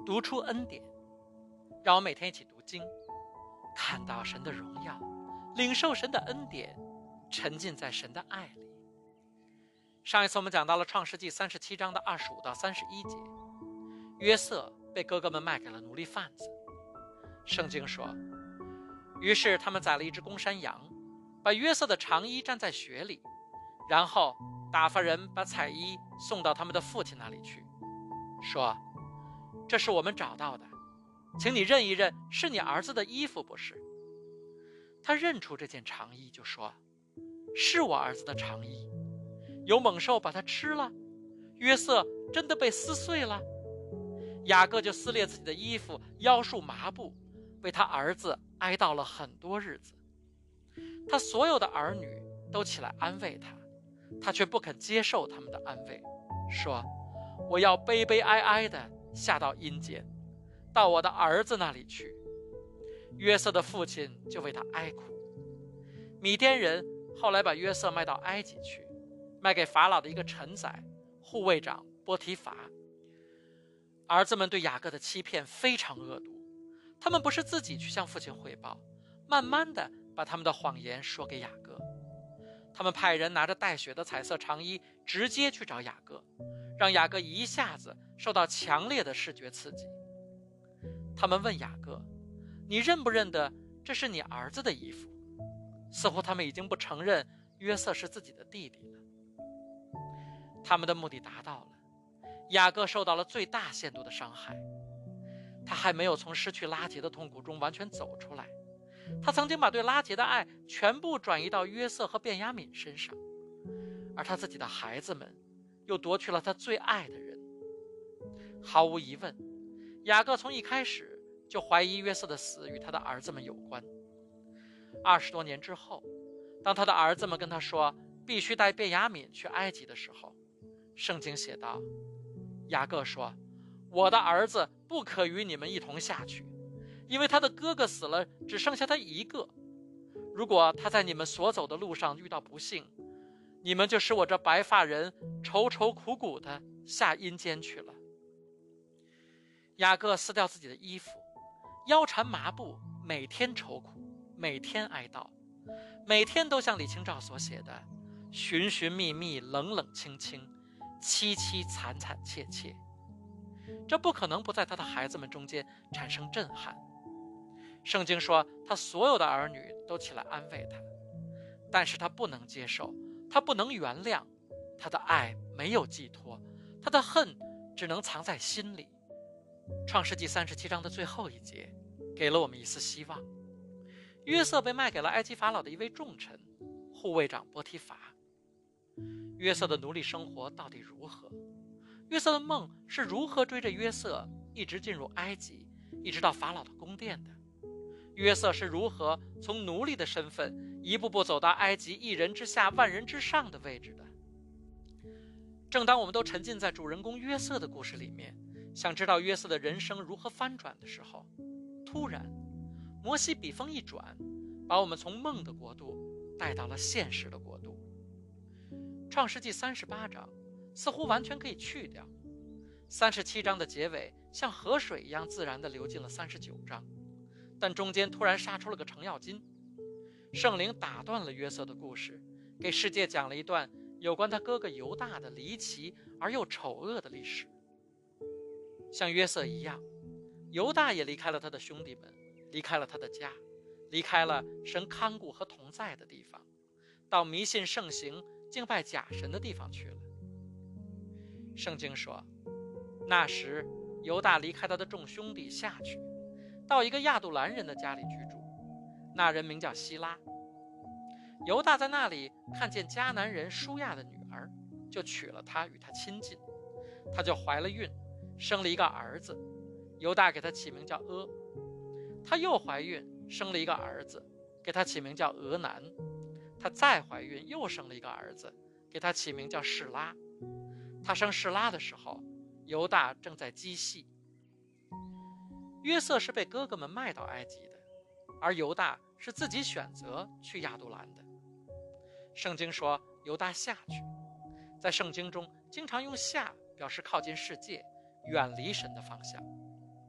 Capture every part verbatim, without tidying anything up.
读出恩典，让我每天一起读经，看到神的荣耀，领受神的恩典，沉浸在神的爱里。上一次我们讲到了创世纪三十七章的二十五到三十一节，约瑟被哥哥们卖给了奴隶贩子。圣经说，于是他们宰了一只公山羊，把约瑟的长衣蘸在血里，然后打发人把彩衣送到他们的父亲那里去，说，这是我们找到的，请你认一认，是你儿子的衣服不是？他认出这件长衣，就说，是我儿子的长衣。有猛兽把它吃了，约瑟真的被撕碎了。雅各就撕裂自己的衣服，腰束麻布，为他儿子哀悼了很多日子。他所有的儿女都起来安慰他，他却不肯接受他们的安慰，说，我要悲悲哀哀地下到阴间，到我的儿子那里去。约瑟的父亲就为他哀哭。米甸人后来把约瑟卖到埃及去，卖给法老的一个臣宰，护卫长波提乏。儿子们对雅各的欺骗非常恶毒，他们不是自己去向父亲汇报，慢慢的把他们的谎言说给雅各。他们派人拿着带血的彩色长衣直接去找雅各，让雅各一下子受到强烈的视觉刺激。他们问雅各，你认不认得这是你儿子的衣服？似乎他们已经不承认约瑟是自己的弟弟了。他们的目的达到了，雅各受到了最大限度的伤害。他还没有从失去拉结的痛苦中完全走出来，他曾经把对拉结的爱全部转移到约瑟和便雅悯身上，而他自己的孩子们又夺去了他最爱的人。毫无疑问，雅各从一开始就怀疑约瑟的死与他的儿子们有关。二十多年之后，当他的儿子们跟他说必须带便雅悯去埃及的时候，圣经写道，雅各说，我的儿子不可与你们一同下去，因为他的哥哥死了，只剩下他一个。如果他在你们所走的路上遇到不幸，你们就使我这白发人愁愁苦苦的下阴间去了。雅各撕掉自己的衣服，腰缠麻布，每天愁苦，每天哀悼，每天都像李清照所写的，寻寻觅觅，冷冷清清，凄凄惨惨切切。这不可能不在他的孩子们中间产生震撼。圣经说，他所有的儿女都起来安慰他，但是他不能接受，他不能原谅，他的爱没有寄托，他的恨只能藏在心里。创世纪三十七章的最后一节给了我们一丝希望。约瑟被卖给了埃及法老的一位重臣，护卫长波提乏。约瑟的奴隶生活到底如何？约瑟的梦是如何追着约瑟一直进入埃及，一直到法老的宫殿的？约瑟是如何从奴隶的身份一步步走到埃及一人之下万人之上的位置的？正当我们都沉浸在主人公约瑟的故事里面，想知道约瑟的人生如何翻转的时候，突然摩西笔锋一转，把我们从梦的国度带到了现实的国度。创世纪三十八章似乎完全可以去掉，三十七章的结尾像河水一样自然地流进了三十九章，但中间突然杀出了个程咬金。圣灵打断了约瑟的故事，给世界讲了一段有关他哥哥犹大的离奇而又丑恶的历史。像约瑟一样，犹大也离开了他的兄弟们，离开了他的家，离开了神看顾和同在的地方，到迷信盛行敬拜假神的地方去了。圣经说，那时犹大离开他的众兄弟下去，到一个亚杜兰人的家里居住，那人名叫希拉。犹大在那里看见迦南人舒亚的女儿，就娶了她，与她亲近，她就怀了孕，生了一个儿子，犹大给他起名叫阿。她又怀孕，生了一个儿子，给他起名叫俄南。她再怀孕，又生了一个儿子，给他起名叫示拉。她生示拉的时候，犹大正在基系。约瑟是被哥哥们卖到埃及的，而犹大是自己选择去亚杜兰的。圣经说犹大下去，在圣经中经常用下表示靠近世界，远离神的方向。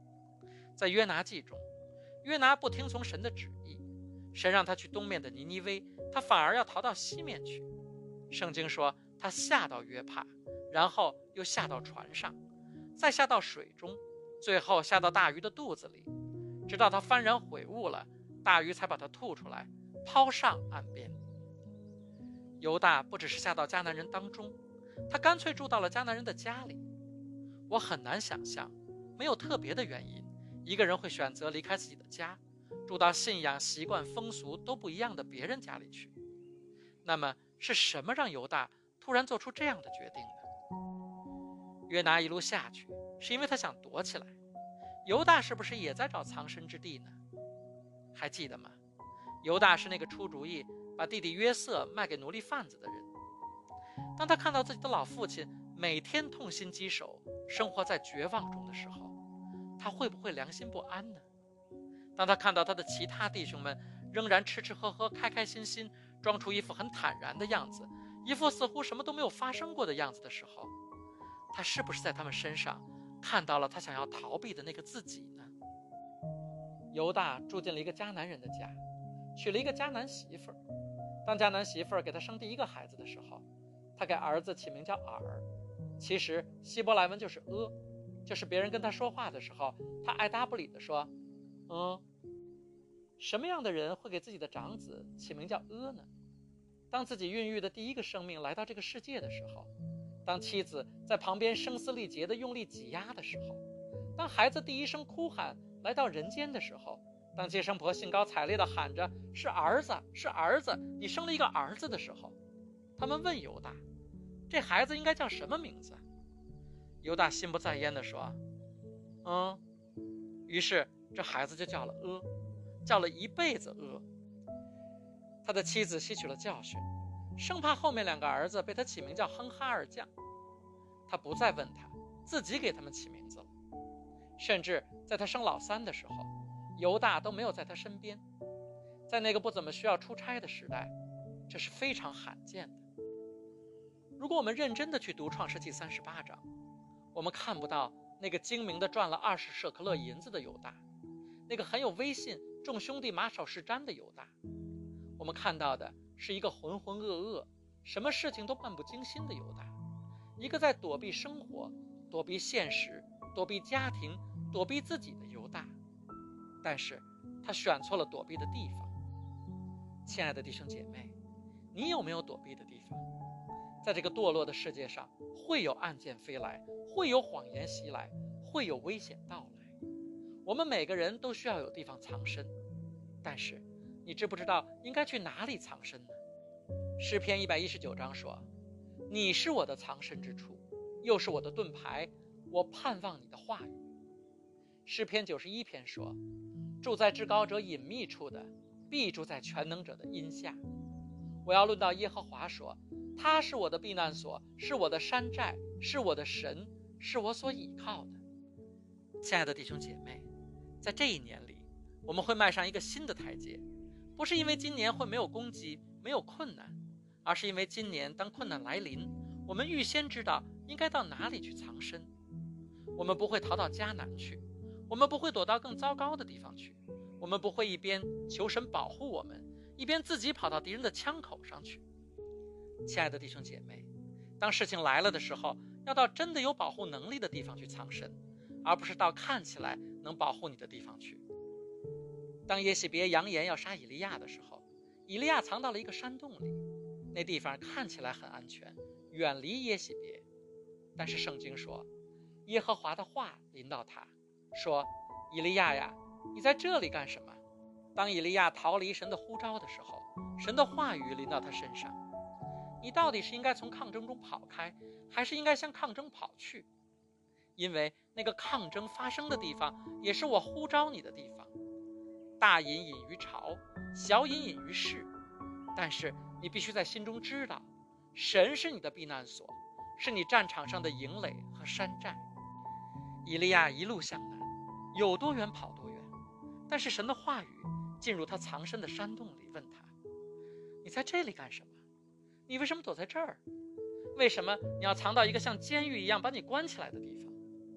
在约拿记中，约拿不听从神的旨意，神让他去东面的尼尼微，他反而要逃到西面去。圣经说他下到约帕，然后又下到船上，再下到水中，最后下到大鱼的肚子里，直到他幡然悔悟了，大鱼才把他吐出来，抛上岸边。犹大不只是下到迦南人当中，他干脆住到了迦南人的家里。我很难想象，没有特别的原因，一个人会选择离开自己的家，住到信仰、习惯、风俗都不一样的别人家里去。那么是什么让犹大突然做出这样的决定呢？约拿一路下去，是因为他想躲起来。犹大是不是也在找藏身之地呢？还记得吗？犹大是那个出主意把弟弟约瑟卖给奴隶贩子的人。当他看到自己的老父亲每天痛心疾首，生活在绝望中的时候，他会不会良心不安呢？当他看到他的其他弟兄们仍然吃吃喝喝，开开心心，装出一副很坦然的样子，一副似乎什么都没有发生过的样子的时候，他是不是在他们身上看到了他想要逃避的那个自己呢？犹大住进了一个迦南人的家，娶了一个迦南媳妇儿。当迦南媳妇儿给他生第一个孩子的时候，他给儿子起名叫尔，其实希伯来文就是阿，就是别人跟他说话的时候，他爱答不理地说嗯。什么样的人会给自己的长子起名叫阿呢？当自己孕育的第一个生命来到这个世界的时候，当妻子在旁边声嘶力竭地用力挤压的时候，当孩子第一声哭喊来到人间的时候，当接生婆兴高采烈地喊着是儿子是儿子，你生了一个儿子的时候，他们问犹大，这孩子应该叫什么名字？犹大心不在焉地说嗯。于是这孩子就叫了阿，叫了一辈子阿。他的妻子吸取了教训，生怕后面两个儿子被他起名叫哼哈二将，他不再问他，自己给他们起名字了。甚至在他生老三的时候，犹大都没有在他身边。在那个不怎么需要出差的时代，这是非常罕见的。如果我们认真的去读创世纪三十八章，我们看不到那个精明的赚了二十舍克勒银子的犹大，那个很有威信、众兄弟马首是瞻的犹大，我们看到的是一个浑浑噩噩、什么事情都漫不经心的犹大，一个在躲避生活、躲避现实、躲避家庭、躲避自己的犹大。但是他选错了躲避的地方。亲爱的弟兄姐妹，你有没有躲避的地方？在这个堕落的世界上，会有暗箭飞来，会有谎言袭来，会有危险到来。我们每个人都需要有地方藏身，但是你知不知道应该去哪里藏身呢？诗篇一百一十九章说，你是我的藏身之处，又是我的盾牌，我盼望你的话语。诗篇九十一篇说，住在至高者隐秘处的，必住在全能者的荫下。我要论到耶和华说，他是我的避难所，是我的山寨，是我的神，是我所倚靠的。亲爱的弟兄姐妹，在这一年里，我们会迈上一个新的台阶，不是因为今年会没有攻击，没有困难，而是因为今年当困难来临，我们预先知道应该到哪里去藏身。我们不会逃到迦南去，我们不会躲到更糟糕的地方去，我们不会一边求神保护我们，一边自己跑到敌人的枪口上去。亲爱的弟兄姐妹，当事情来了的时候，要到真的有保护能力的地方去藏身，而不是到看起来能保护你的地方去。当耶洗别扬言要杀以利亚的时候，以利亚藏到了一个山洞里，那地方看起来很安全，远离耶洗别。但是圣经说，耶和华的话临到他，说，以利亚呀，你在这里干什么？当以利亚逃离神的呼召的时候，神的话语临到他身上，你到底是应该从抗争中跑开，还是应该向抗争跑去？因为那个抗争发生的地方，也是我呼召你的地方。大隐隐于朝，小隐隐于市，但是你必须在心中知道，神是你的避难所，是你战场上的营垒和山寨。以利亚一路向南，有多远跑多远，但是神的话语进入他藏身的山洞里，问他，你在这里干什么？你为什么躲在这儿？为什么你要藏到一个像监狱一样把你关起来的地方？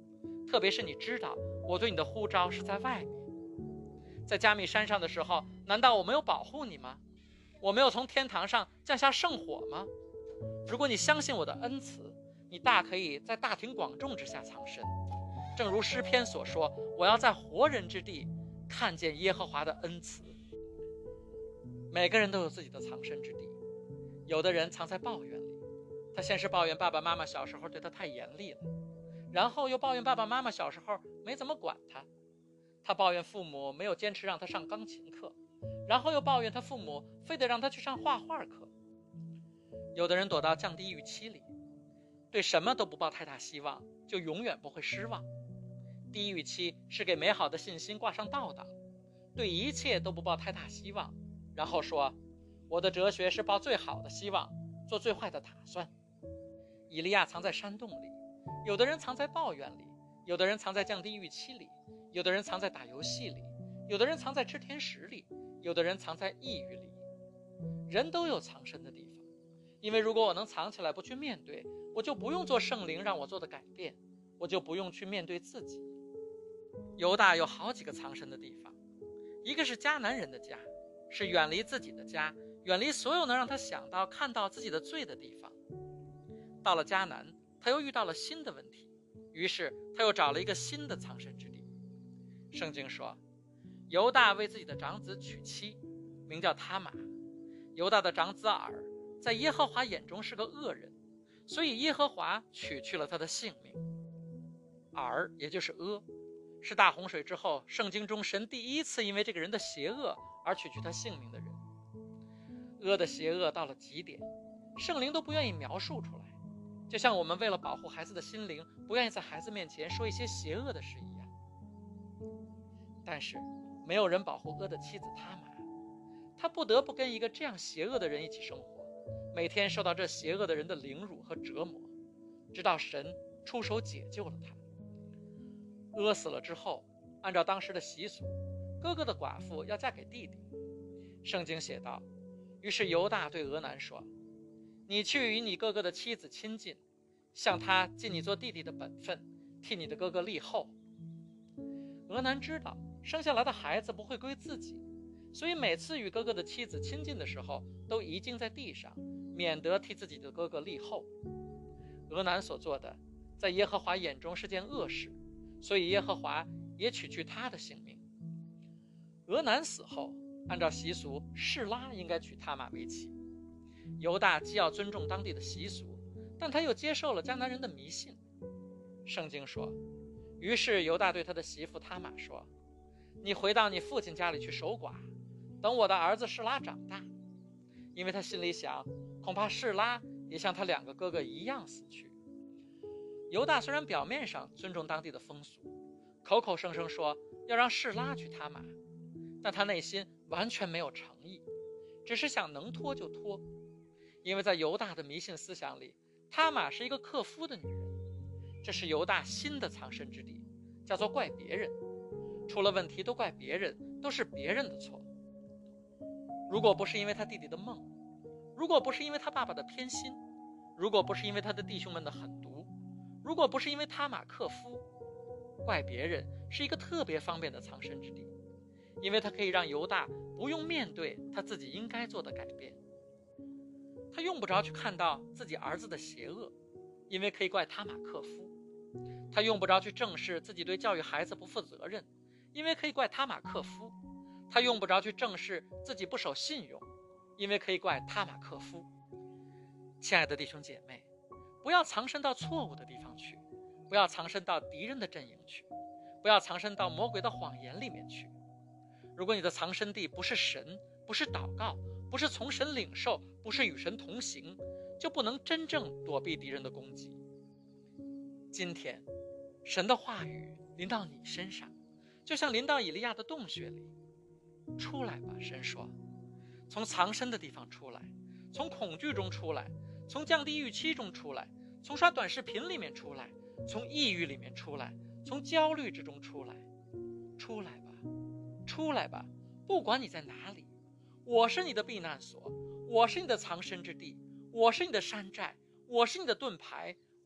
特别是你知道我对你的呼召是在外面。在加密山上的时候，难道我没有保护你吗？我没有从天堂上降下圣火吗？如果你相信我的恩慈，你大可以在大庭广众之下藏身，正如诗篇所说，我要在活人之地看见耶和华的恩慈。每个人都有自己的藏身之地，有的人藏在抱怨里，他先是抱怨爸爸妈妈小时候对他太严厉了，然后又抱怨爸爸妈妈小时候没怎么管他，他抱怨父母没有坚持让他上钢琴课，然后又抱怨他父母非得让他去上画画课。有的人躲到降低预期里，对什么都不抱太大希望，就永远不会失望。低预期是给美好的信心挂上倒档，对一切都不抱太大希望，然后说我的哲学是抱最好的希望，做最坏的打算。以利亚藏在山洞里，有的人藏在抱怨里，有的人藏在降低预期里，有的人藏在打游戏里，有的人藏在吃甜食里，有的人藏在抑郁里。人都有藏身的地方，因为如果我能藏起来不去面对，我就不用做圣灵让我做的改变，我就不用去面对自己。犹大有好几个藏身的地方，一个是迦南人的家，是远离自己的家，远离所有能让他想到看到自己的罪的地方。到了迦南，他又遇到了新的问题，于是他又找了一个新的藏身之地。圣经说，犹大为自己的长子娶妻，名叫他玛。犹大的长子珥在耶和华眼中是个恶人，所以耶和华取去了他的性命。珥也就是阿，是大洪水之后圣经中神第一次因为这个人的邪恶而取去他性命的人。阿的邪恶到了极点，圣灵都不愿意描述出来，就像我们为了保护孩子的心灵不愿意在孩子面前说一些邪恶的事一样。但是没有人保护阿的妻子他玛，他不得不跟一个这样邪恶的人一起生活，每天受到这邪恶的人的凌辱和折磨，直到神出手解救了他。阿死了之后，按照当时的习俗，哥哥的寡妇要嫁给弟弟。圣经写道，于是犹大对俄南说，你去与你哥哥的妻子亲近，向他尽你做弟弟的本分，替你的哥哥立后。俄南知道生下来的孩子不会归自己，所以每次与哥哥的妻子亲近的时候，都移经在地上，免得替自己的哥哥立后。俄南所做的，在耶和华眼中是件恶事，所以耶和华也取去他的性命。俄南死后，按照习俗，示拉应该娶他玛为妻。犹大既要尊重当地的习俗，但他又接受了迦南人的迷信。圣经说，于是犹大对他的媳妇他玛说，你回到你父亲家里去守寡，等我的儿子示拉长大。因为他心里想，恐怕示拉也像他两个哥哥一样死去。犹大虽然表面上尊重当地的风俗，口口声声说要让示拉娶他玛，但他内心完全没有诚意，只是想能拖就拖。因为在犹大的迷信思想里，他玛是一个克夫的女人，这是犹大新的藏身之地，叫做怪别人。出了问题都怪别人，都是别人的错。如果不是因为他弟弟的梦，如果不是因为他爸爸的偏心，如果不是因为他的弟兄们的狠毒，如果不是因为他玛克夫，怪别人是一个特别方便的藏身之地，因为他可以让犹大不用面对他自己应该做的改变。他用不着去看到自己儿子的邪恶，因为可以怪他玛克夫。他用不着去正视自己对教育孩子不负责任，因为可以怪他玛克夫。他用不着去正视自己不守信用，因为可以怪他玛克夫。亲爱的弟兄姐妹，不要藏身到错误的地方去，不要藏身到敌人的阵营去，不要藏身到魔鬼的谎言里面去。如果你的藏身地不是神，不是祷告，不是从神领受，不是与神同行，就不能真正躲避敌人的攻击。今天神的话语临到你身上，就像临到以利亚的洞穴里。出来吧，神说，从藏身的地方出来，从恐惧中出来，从降低预期中出来，从刷短视频里面出来，从抑郁里面出来，从焦虑之中出来。出来吧，出来吧，不管你在哪里，我是你的避难所，我是你的藏身之地，我是你的山寨，我是你的盾牌，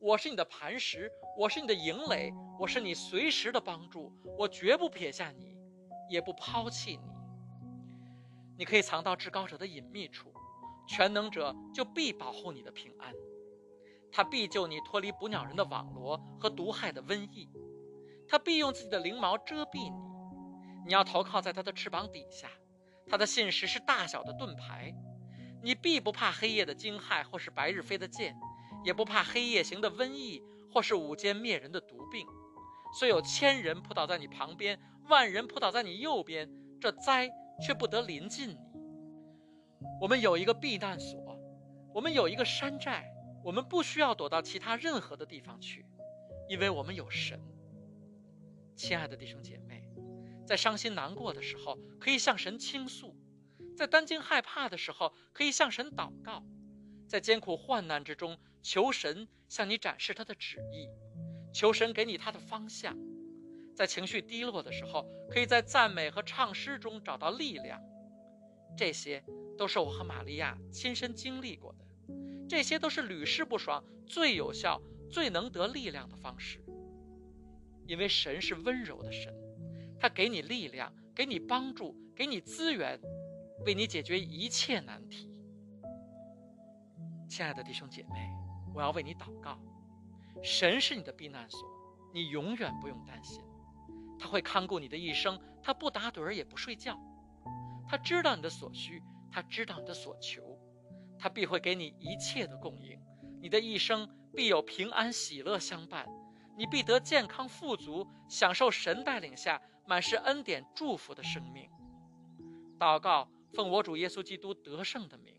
我是你的磐石，我是你的营垒，我是你随时的帮助，我绝不撇下你，也不抛弃你。你可以藏到至高者的隐秘处，全能者就必保护你的平安，他必救你脱离捕鸟人的网罗和毒害的瘟疫，他必用自己的翎毛遮蔽你，你要投靠在他的翅膀底下，他的信实是大小的盾牌，你必不怕黑夜的惊骇，或是白日飞的箭，也不怕黑夜行的瘟疫，或是午间灭人的毒病。虽有千人扑倒在你旁边，万人扑倒在你右边，这灾却不得临近你。我们有一个避难所，我们有一个山寨，我们不需要躲到其他任何的地方去，因为我们有神。亲爱的弟兄姐妹，在伤心难过的时候，可以向神倾诉；在担惊害怕的时候，可以向神祷告；在艰苦患难之中，求神向你展示他的旨意，求神给你他的方向；在情绪低落的时候，可以在赞美和唱诗中找到力量。这些都是我和玛利亚亲身经历过的，这些都是屡试不爽、最有效、最能得力量的方式。因为神是温柔的神，他给你力量，给你帮助，给你资源，为你解决一切难题。亲爱的弟兄姐妹，我要为你祷告。神是你的避难所，你永远不用担心，他会看顾你的一生，他不打盹也不睡觉，他知道你的所需，他知道你的所求，他必会给你一切的供应，你的一生必有平安喜乐相伴，你必得健康富足，享受神带领下满是恩典祝福的生命。祷告，奉我主耶稣基督得胜的名。